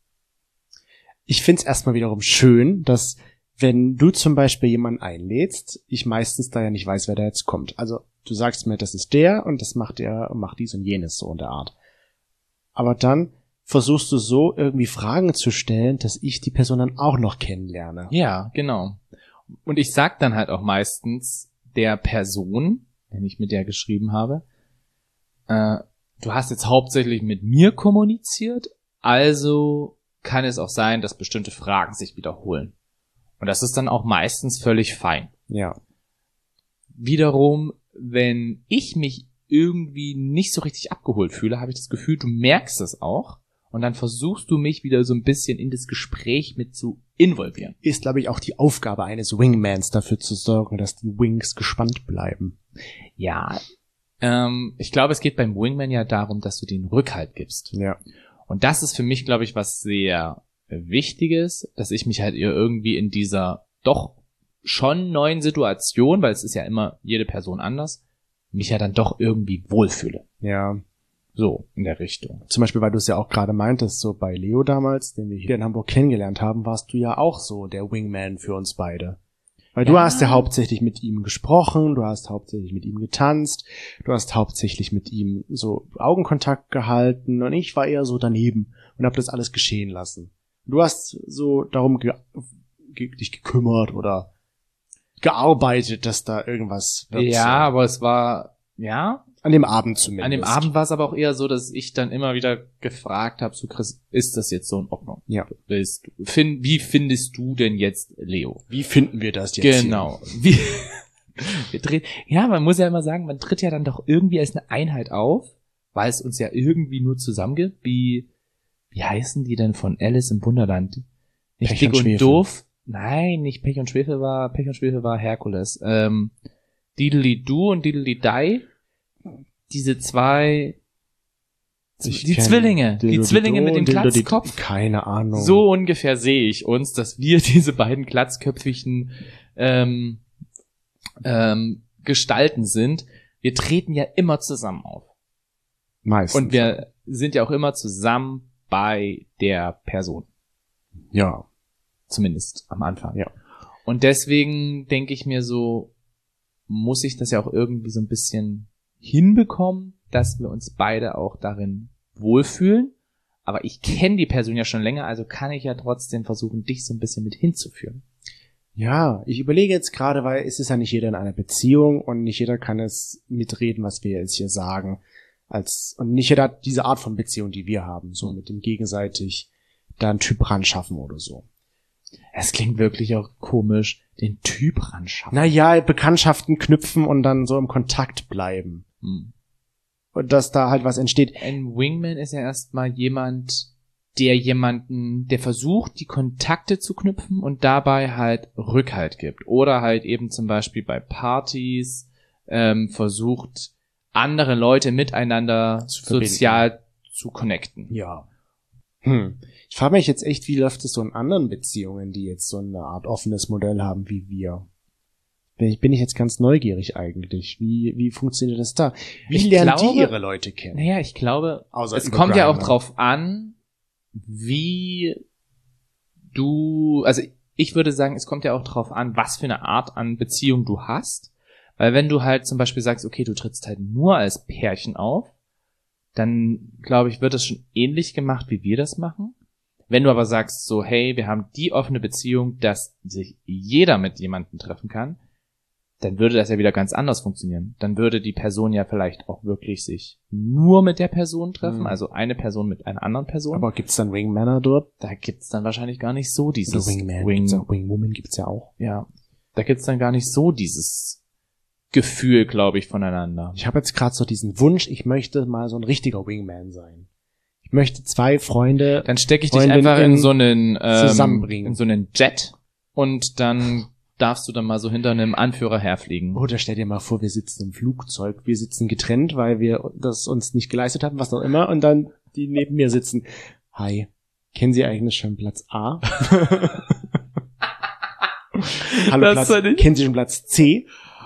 Ich finde es erstmal wiederum schön, dass wenn du zum Beispiel jemanden einlädst, ich meistens da ja nicht weiß, wer da jetzt kommt. Also du sagst mir, das ist der und das macht er und macht dies und jenes so in der Art. Aber dann versuchst du so irgendwie Fragen zu stellen, dass ich die Person dann auch noch kennenlerne. Ja, genau. Und ich sag dann halt auch meistens der Person, wenn ich mit der geschrieben habe, du hast jetzt hauptsächlich mit mir kommuniziert, also kann es auch sein, dass bestimmte Fragen sich wiederholen. Und das ist dann auch meistens völlig fein. Ja. Wiederum, wenn ich mich irgendwie nicht so richtig abgeholt fühle, habe ich das Gefühl, du merkst es auch. Und dann versuchst du mich wieder so ein bisschen in das Gespräch mit zu involvieren. Ist, glaube ich, auch die Aufgabe eines Wingmans, dafür zu sorgen, dass die Wings gespannt bleiben. Ja, ich glaube, es geht beim Wingman ja darum, dass du den Rückhalt gibst. Ja. Und das ist für mich, glaube ich, was sehr Wichtiges, dass ich mich halt irgendwie in dieser doch schon neuen Situation, weil es ist ja immer jede Person anders, mich ja dann doch irgendwie wohlfühle. Ja. So, in der Richtung. Zum Beispiel, weil du es ja auch gerade meintest, so bei Leo damals, den wir hier in Hamburg kennengelernt haben, warst du ja auch so der Wingman für uns beide. Weil du hast ja hauptsächlich mit ihm gesprochen, du hast hauptsächlich mit ihm getanzt, du hast hauptsächlich mit ihm so Augenkontakt gehalten und ich war eher so daneben und habe das alles geschehen lassen. Du hast so darum dich gekümmert oder gearbeitet, dass da irgendwas wird. Ja, aber es war, an dem Abend zumindest. An dem Abend war es aber auch eher so, dass ich dann immer wieder gefragt habe, so Chris, ist das jetzt so in Ordnung? Ja. Wie findest du denn jetzt Leo? Wie finden wir das jetzt? Genau. Ja, man muss ja immer sagen, man tritt ja dann doch irgendwie als eine Einheit auf, weil es uns ja irgendwie nur zusammen gibt. Wie heißen die denn von Alice im Wunderland? Nicht Pech Dick und und Schwefel. Doof? Nein, nicht Pech und Schwefel war Herkules. Diddly-Do und Diddly-Die. Diese zwei, die Zwillinge mit dem Glatzkopf. Keine Ahnung. So ungefähr sehe ich uns, dass wir diese beiden glatzköpfigen Gestalten sind. Wir treten ja immer zusammen auf. Meistens. Und wir sind ja auch immer zusammen bei der Person. Ja. Zumindest am Anfang. Ja. Und deswegen denke ich mir so, muss ich das ja auch irgendwie so ein bisschen hinbekommen, dass wir uns beide auch darin wohlfühlen. Aber ich kenne die Person ja schon länger, also kann ich ja trotzdem versuchen, dich so ein bisschen mit hinzuführen. Ja, ich überlege jetzt gerade, weil es ist ja nicht jeder in einer Beziehung und nicht jeder kann es mitreden, was wir jetzt hier sagen. Und nicht jeder hat diese Art von Beziehung, die wir haben, so mit dem gegenseitig da einen Typ ran schaffen oder so. Es klingt wirklich auch komisch, den Typ ran schaffen. Naja, Bekanntschaften knüpfen und dann so im Kontakt bleiben. Und dass da halt was entsteht. Ein Wingman ist ja erstmal jemand, der versucht, die Kontakte zu knüpfen und dabei halt Rückhalt gibt. Oder halt eben zum Beispiel bei Partys versucht, andere Leute miteinander sozial zu connecten. Ja. Ich frage mich jetzt echt, wie läuft es so in anderen Beziehungen, die jetzt so eine Art offenes Modell haben wie wir? Bin ich jetzt ganz neugierig eigentlich. Wie funktioniert das da? Wie lernen die ihre Leute kennen? Naja, ich glaube, Außer es über kommt ja auch Grindr. drauf an, also ich würde sagen, es kommt ja auch drauf an, was für eine Art an Beziehung du hast. Weil wenn du halt zum Beispiel sagst, okay, du trittst halt nur als Pärchen auf, dann glaube ich, wird das schon ähnlich gemacht, wie wir das machen. Wenn du aber sagst so, hey, wir haben die offene Beziehung, dass sich jeder mit jemandem treffen kann, dann würde das ja wieder ganz anders funktionieren. Dann würde die Person ja vielleicht auch wirklich sich nur mit der Person treffen, also eine Person mit einer anderen Person. Aber gibt's dann Wingmänner dort? Da gibt's dann wahrscheinlich gar nicht so dieses Oder Wingman. Wingwoman gibt's ja auch. Ja, da gibt's dann gar nicht so dieses Gefühl, glaube ich, voneinander. Ich habe jetzt gerade so diesen Wunsch, ich möchte mal so ein richtiger Wingman sein. Ich möchte zwei Freunde Dann stecke ich dich Freundin einfach in so einen zusammenbringen. in so einen Jet und dann darfst du dann mal so hinter einem Anführer herfliegen. Oder stell dir mal vor, wir sitzen im Flugzeug, wir sitzen getrennt, weil wir das uns nicht geleistet haben, was auch immer, und dann die neben mir sitzen. Hi, kennen Sie eigentlich schon Platz A? Hallo, Das Platz, war nicht- kennen Sie schon Platz C?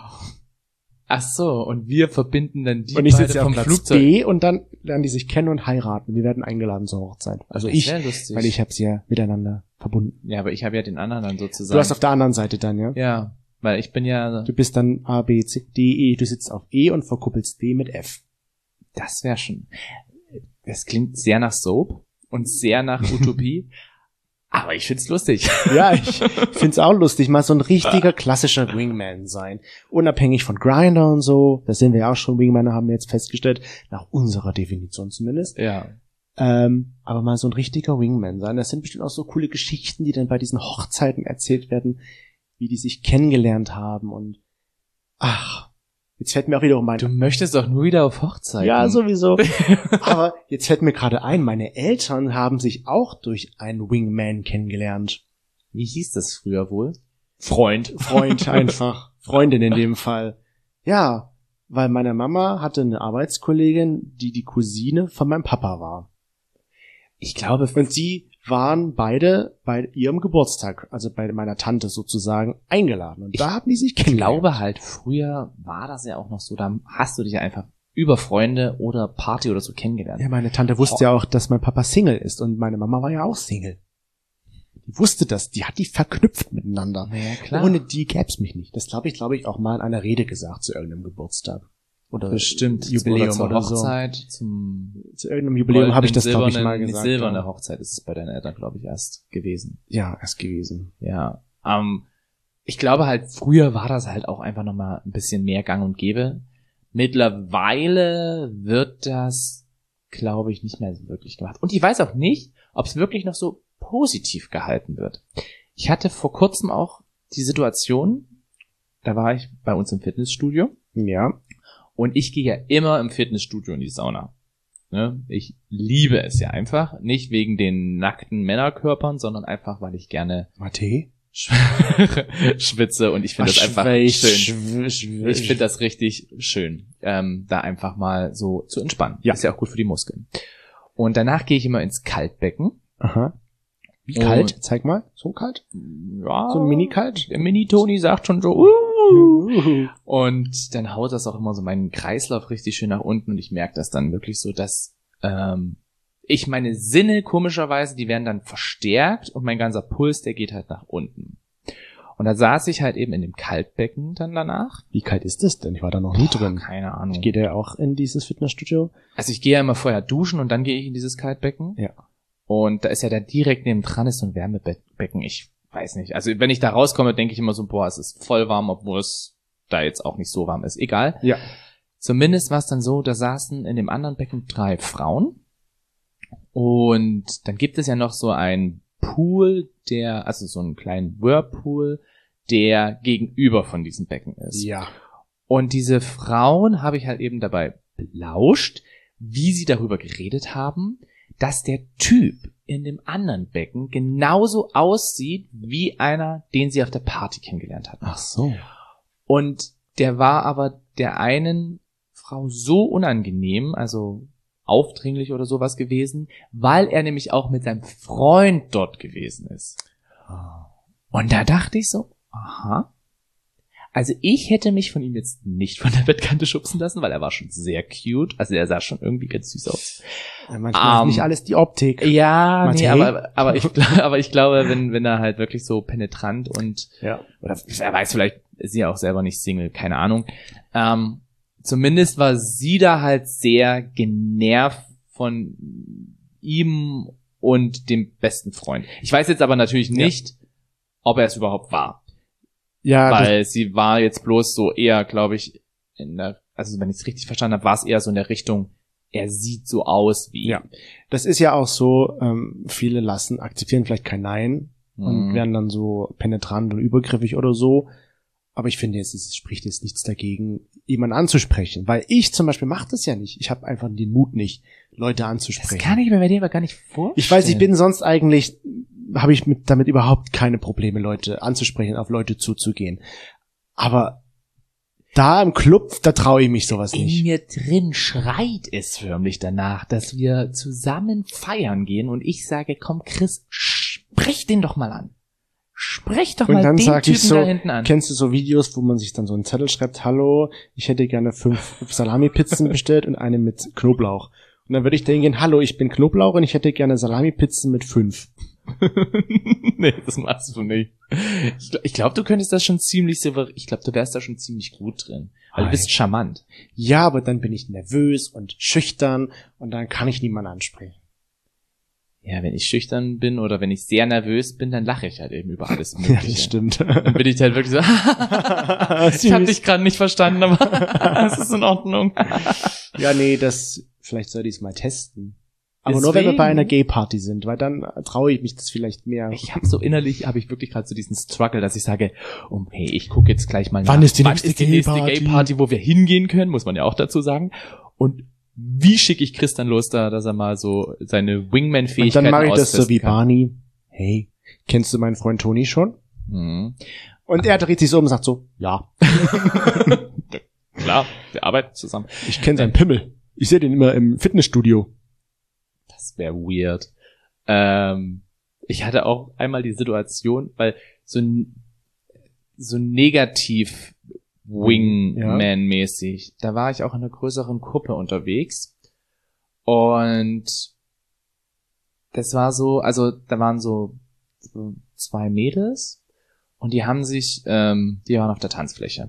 Ach so, und wir verbinden dann die Und ich beide sitze ja auf vom Platz Flugzeug. B und dann lernen die sich kennen und heiraten. Wir werden eingeladen zur Hochzeit. Also Das ich, wär lustig. weil ich habe sie ja miteinander verbunden. Ja, aber ich habe ja den anderen dann sozusagen. Du hast auf der anderen Seite dann, ja? ja, weil ich bin ja, Du bist dann A, B, C, D, E. Du sitzt auf E und verkuppelst D mit F. das wäre schon, das klingt sehr nach Soap und sehr nach Utopie, aber ich find's lustig. Ja, ich find's auch lustig, mal so ein richtiger klassischer Wingman sein. Unabhängig von Grindr und so. Da sind wir ja auch schon Wingmänner, haben wir jetzt festgestellt. Nach unserer Definition zumindest. Ja. Aber mal so ein richtiger Wingman sein. Das sind bestimmt auch so coole Geschichten, die dann bei diesen Hochzeiten erzählt werden, wie die sich kennengelernt haben und ach, jetzt fällt mir auch wiederum Du möchtest doch nur wieder auf Hochzeiten. ja, sowieso. Aber jetzt fällt mir gerade ein, meine Eltern haben sich auch durch einen Wingman kennengelernt. Wie hieß das früher wohl? Freund. Freund einfach. Freundin in dem Fall. Ja, weil meine Mama hatte eine Arbeitskollegin, die Cousine von meinem Papa war. Ich glaube, Und die waren beide bei ihrem Geburtstag, also bei meiner Tante sozusagen, eingeladen. Und da haben die sich ich kennengelernt. glaube halt, früher war das ja auch noch so, da hast du dich ja einfach über Freunde oder Party oder so kennengelernt. Ja, meine Tante wusste ja auch, dass mein Papa Single ist und meine Mama war ja auch Single. Die wusste das, die hat die verknüpft miteinander. Ja, klar. Ohne die gäb's mich nicht. Das glaube ich, auch mal in einer Rede gesagt zu irgendeinem Geburtstag. Oder Bestimmt. Jubiläum zur oder so. Hochzeit, zum Zu irgendeinem Jubiläum habe ich das, glaube ich, mal nicht gesagt. silberne ja. Hochzeit ist es bei deinen Eltern, glaube ich, erst gewesen. Ja, erst gewesen. Ja. Ich glaube halt, früher war das halt auch einfach nochmal ein bisschen mehr Gang und Gäbe. Mittlerweile wird das, glaube ich, nicht mehr so wirklich gemacht. Und ich weiß auch nicht, ob es wirklich noch so positiv gehalten wird. Ich hatte vor kurzem auch die Situation, da war ich bei uns im Fitnessstudio. Ja. Und ich gehe ja immer im Fitnessstudio in die Sauna. Ne? Ich liebe es ja einfach. Nicht wegen den nackten Männerkörpern, sondern einfach, weil ich gerne Mate? schwitze und ich finde das einfach schön. Ich finde das richtig schön, da einfach mal so zu entspannen. Ja. Ist ja auch gut für die Muskeln. Und danach gehe ich immer ins Kaltbecken. Aha. Wie kalt? Zeig mal. So kalt? Ja. So mini-kalt? Der Mini-Toni sagt schon so, Und dann haut das auch immer so meinen Kreislauf richtig schön nach unten und ich merke das dann wirklich so, dass ich meine Sinne komischerweise, die werden dann verstärkt und mein ganzer Puls, der geht halt nach unten. Und da saß ich halt eben in dem Kaltbecken dann danach. Wie kalt ist das denn? Ich war da noch nie drin. Keine Ahnung. Geht der auch in dieses Fitnessstudio? Also ich gehe ja immer vorher duschen und dann gehe ich in dieses Kaltbecken. Ja. Und da ist ja da direkt neben dran ist so ein Wärmebecken. Ich weiß nicht. Also wenn ich da rauskomme, denke ich immer so, boah, es ist voll warm, obwohl es da jetzt auch nicht so warm ist. Egal. Ja. Zumindest war es dann so, da saßen in dem anderen Becken 3 Frauen. Und dann gibt es ja noch so einen Pool, also so einen kleinen Whirlpool, der gegenüber von diesem Becken ist. Ja. Und diese Frauen habe ich halt eben dabei belauscht, wie sie darüber geredet haben, dass der Typ in dem anderen Becken genauso aussieht wie einer, den sie auf der Party kennengelernt hatten. Ach so. Und der war aber der einen Frau so unangenehm, also aufdringlich oder sowas gewesen, weil er nämlich auch mit seinem Freund dort gewesen ist. Und da dachte ich so, aha. Also ich hätte mich von ihm jetzt nicht von der Bettkante schubsen lassen, weil er war schon sehr cute. Also er sah schon irgendwie ganz süß aus. Ja, manchmal ist nicht alles die Optik. Ja, Matej? nee, aber ich glaube, wenn er halt wirklich so penetrant und oder wer weiß, vielleicht ist sie ja auch selber nicht Single, keine Ahnung. Zumindest war sie da halt sehr genervt von ihm und dem besten Freund. Ich weiß jetzt aber natürlich nicht, ob er es überhaupt war. Ja, weil sie war jetzt bloß so eher, glaube ich, also wenn ich es richtig verstanden habe, war es eher so in der Richtung, er sieht so aus wie. Ja, das ist ja auch so, viele akzeptieren vielleicht kein Nein und werden dann so penetrant und übergriffig oder so. Aber ich finde, es spricht jetzt nichts dagegen, jemanden anzusprechen. Weil ich zum Beispiel mache das ja nicht. Ich habe einfach den Mut nicht, Leute anzusprechen. Das kann ich mir bei dir aber gar nicht vorstellen. Ich weiß, ich bin sonst eigentlich, habe ich damit überhaupt keine Probleme, Leute anzusprechen, auf Leute zuzugehen. Aber da im Club, da traue ich mich sowas nicht. In mir drin schreit es förmlich danach, dass wir zusammen feiern gehen und ich sage, komm Chris, sprich den doch mal an. Sprech doch mal den Typen da hinten an. Kennst du so Videos, wo man sich dann so einen Zettel schreibt, hallo, ich hätte gerne 5 Salami-Pizzen bestellt und eine mit Knoblauch. Und dann würde ich denen gehen, hallo, ich bin Knoblauch und ich hätte gerne Salami-Pizzen mit 5. Nee, das machst du nicht. Ich glaube, du könntest das schon ziemlich ich glaube, du wärst da schon ziemlich gut drin. Weil du bist charmant. Ja, aber dann bin ich nervös und schüchtern und dann kann ich niemanden ansprechen. Ja, wenn ich schüchtern bin oder wenn ich sehr nervös bin, dann lache ich halt eben über alles Mögliche. Ja, das stimmt. Dann bin ich halt wirklich so, ich hab dich gerade nicht verstanden, aber es ist in Ordnung. Ja, nee, vielleicht sollte ich es mal testen. Aber nur wenn wir bei einer Gay-Party sind, weil dann traue ich mich das vielleicht mehr. Ich habe so innerlich, habe ich wirklich gerade so diesen Struggle, dass ich sage, hey, ich gucke jetzt gleich mal nach. Wann ist die nächste Gay-Party, wo wir hingehen können, muss man ja auch dazu sagen. Und wie schicke ich Chris dann los da, dass er mal so seine Wingman-Fähigkeiten austesten kann? Dann mache ich das so wie kann. Barney. Hey, kennst du meinen Freund Toni schon? Mhm. Und er dreht sich so um und sagt so, ja. Klar, wir arbeiten zusammen. Ich kenne seinen Pimmel. Ich sehe den immer im Fitnessstudio. Das wäre weird. Ich hatte auch einmal die Situation, weil so negativ Wingman-mäßig, da war ich auch in einer größeren Gruppe unterwegs und das war so, also da waren so 2 Mädels und die haben sich, die waren auf der Tanzfläche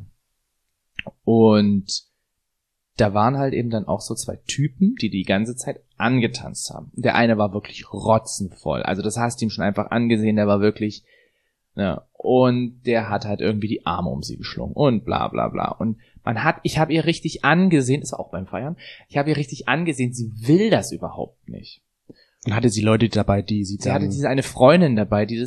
und da waren halt eben dann auch so 2 Typen, die ganze Zeit angetanzt haben. Der eine war wirklich rotzenvoll. Also das hast du ihm schon einfach angesehen, der war wirklich, ja, und der hat halt irgendwie die Arme um sie geschlungen und bla bla bla. Und ich habe ihr richtig angesehen, ist auch beim Feiern, ich habe ihr richtig angesehen, sie will das überhaupt nicht. Und hatte sie Leute dabei, die sie hatte diese eine Freundin dabei, die das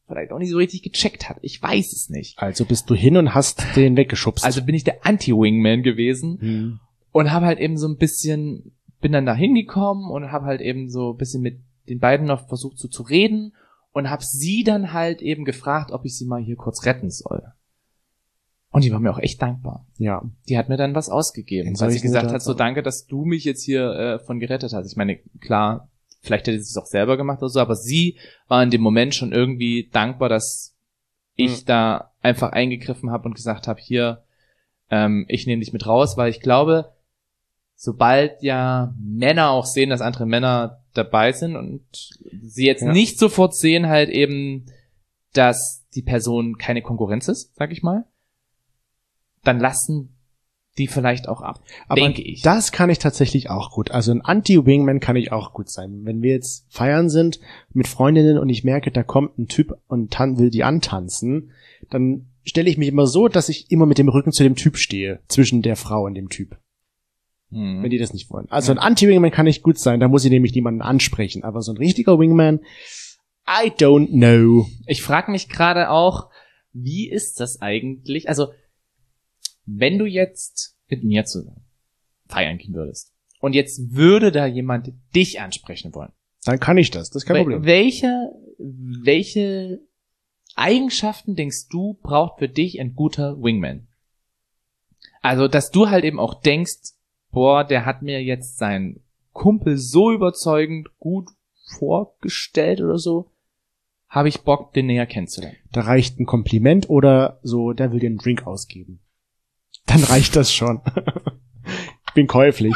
vielleicht auch nicht so richtig gecheckt hat. Ich weiß es nicht. Also bist du hin und hast den weggeschubst. Also bin ich der Anti-Wingman gewesen und habe halt eben so ein bisschen, bin dann da hingekommen und habe halt eben so ein bisschen mit den beiden noch versucht so zu reden und habe sie dann halt eben gefragt, ob ich sie mal hier kurz retten soll. Und die war mir auch echt dankbar. Ja. Die hat mir dann was ausgegeben, weil sie gesagt hat, so danke, dass du mich jetzt hier von gerettet hast. Ich meine, klar, vielleicht hätte sie es auch selber gemacht oder so, aber sie war in dem Moment schon irgendwie dankbar, dass ich da einfach eingegriffen habe und gesagt habe, hier, ich nehme dich mit raus, weil ich glaube, sobald ja Männer auch sehen, dass andere Männer dabei sind und sie jetzt nicht sofort sehen halt eben, dass die Person keine Konkurrenz ist, sag ich mal, dann lassen die vielleicht auch ab, aber denke ich. Das kann ich tatsächlich auch gut. Also ein Anti-Wingman kann ich auch gut sein. Wenn wir jetzt feiern sind mit Freundinnen und ich merke, da kommt ein Typ und will die antanzen, dann stelle ich mich immer so, dass ich immer mit dem Rücken zu dem Typ stehe, zwischen der Frau und dem Typ. Wenn die das nicht wollen. Also ein Anti-Wingman kann nicht gut sein, da muss ich nämlich niemanden ansprechen. Aber so ein richtiger Wingman, I don't know. Ich frage mich gerade auch, wie ist das eigentlich? Also, wenn du jetzt mit mir zusammen feiern gehen würdest und jetzt würde da jemand dich ansprechen wollen. Dann kann ich das ist kein Problem. Welche Eigenschaften denkst du, braucht für dich ein guter Wingman? Also, dass du halt eben auch denkst, boah, der hat mir jetzt seinen Kumpel so überzeugend gut vorgestellt oder so, habe ich Bock, den näher kennenzulernen. Da reicht ein Kompliment oder so, der will dir einen Drink ausgeben. Dann reicht das schon. Ich bin käuflich.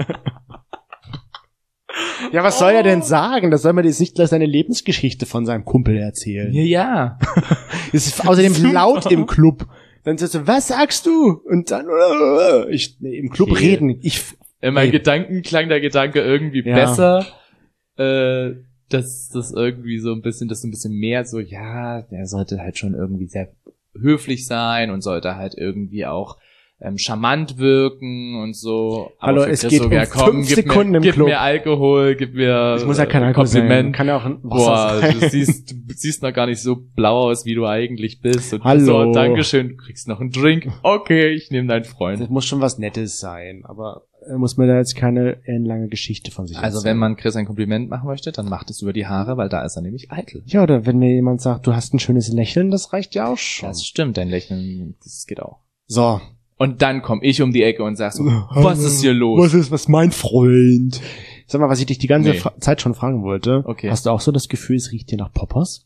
Ja, was soll er denn sagen? Das soll man jetzt nicht gleich seine Lebensgeschichte von seinem Kumpel erzählen. Ja. Es ist außerdem laut im Club. Dann sagst du, was sagst du? Und dann im Club reden. In meinem Gedanken klang der Gedanke irgendwie besser. Dass das irgendwie so ein bisschen mehr so, ja, der sollte halt schon irgendwie sehr höflich sein und sollte halt irgendwie auch charmant wirken und so. Aber hallo, es geht so, um 5 Sekunden im Club. Gib mir Alkohol, gib mir das muss ja kein Alkohol Kompliment. Sein. Kann ja auch ein Wasser sein. Du siehst noch gar nicht so blau aus, wie du eigentlich bist. Und hallo. So, Dankeschön, du kriegst noch einen Drink. Okay, ich nehme deinen Freund. Das muss schon was Nettes sein, aber muss man da jetzt keine lange Geschichte von sich Also erzählen. wenn man Chris ein Kompliment machen möchte, dann macht es über die Haare, weil da ist er nämlich eitel. Ja, oder wenn mir jemand sagt, du hast ein schönes Lächeln, das reicht ja auch schon. Das stimmt, dein Lächeln, das geht auch. So. Und dann komme ich um die Ecke und sag so, was ist hier los? Was mein Freund? Sag mal, was ich dich die ganze Zeit schon fragen wollte. Okay. Hast du auch so das Gefühl, es riecht hier nach Poppers?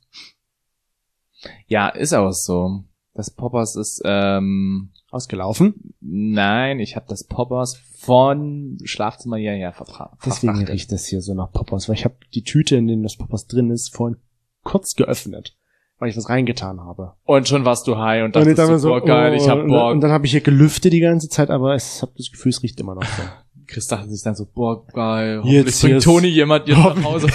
Ja, ist auch so. Das Poppers ist, ausgelaufen? Nein, ich habe das Poppers von Schlafzimmer hierher verfrachtet. Deswegen riecht das hier so nach Poppers, weil ich habe die Tüte, in der das Poppers drin ist, vorhin kurz geöffnet, weil ich was reingetan habe. Und schon warst du high und dachtest so, boah, geil, ich hab Bock. Und dann habe ich hier gelüftet die ganze Zeit, aber ich habe das Gefühl, es riecht immer noch so. Chris dachte sich dann so, boah, geil, hoffentlich bringt Toni jemand jetzt nach Hause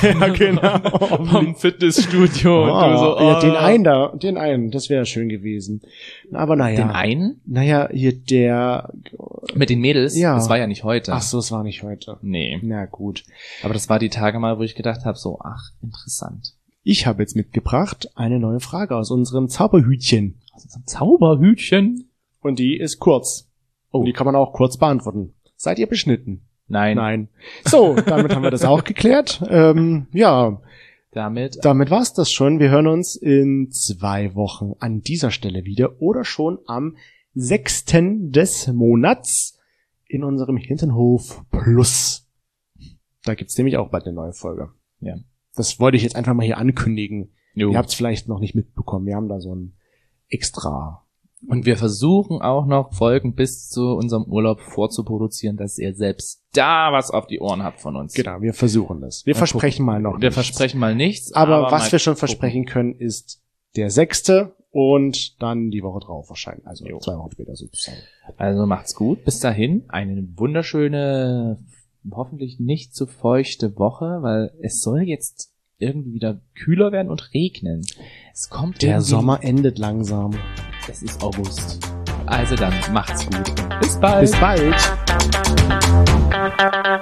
vom Fitnessstudio. Und du so, ja, den einen, das wäre schön gewesen. Aber naja. Den einen? Naja, hier der... Mit den Mädels? Ja. Das war ja nicht heute. Ach so, es war nicht heute. Nee. Na gut. Aber das war die Tage mal, wo ich gedacht habe, so, ach, interessant. Ich habe jetzt mitgebracht eine neue Frage aus unserem Zauberhütchen. Aus unserem Zauberhütchen? Und die ist kurz. Oh. Und die kann man auch kurz beantworten. Seid ihr beschnitten? Nein. So, damit haben wir das auch geklärt. Ja. Damit war's das schon. Wir hören uns in 2 Wochen an dieser Stelle wieder oder schon am 6. des Monats in unserem Hinternhof Plus. Da gibt's nämlich auch bald eine neue Folge. Ja. Das wollte ich jetzt einfach mal hier ankündigen. Jo. Ihr habt's vielleicht noch nicht mitbekommen. Wir haben da so ein extra. Und wir versuchen auch noch Folgen bis zu unserem Urlaub vorzuproduzieren, dass ihr selbst da was auf die Ohren habt von uns. Genau, wir versuchen das. Wir versprechen mal noch nichts. Wir versprechen mal nichts. Aber was wir schon versprechen können, ist der 6. und dann die Woche drauf wahrscheinlich. Also 2 Wochen später sozusagen. Also macht's gut. Bis dahin eine wunderschöne, hoffentlich nicht zu feuchte Woche, weil es soll jetzt irgendwie wieder kühler werden und regnen. Es kommt der Sommer endet langsam. Es ist August. Also dann macht's gut. Bis bald. Bis bald.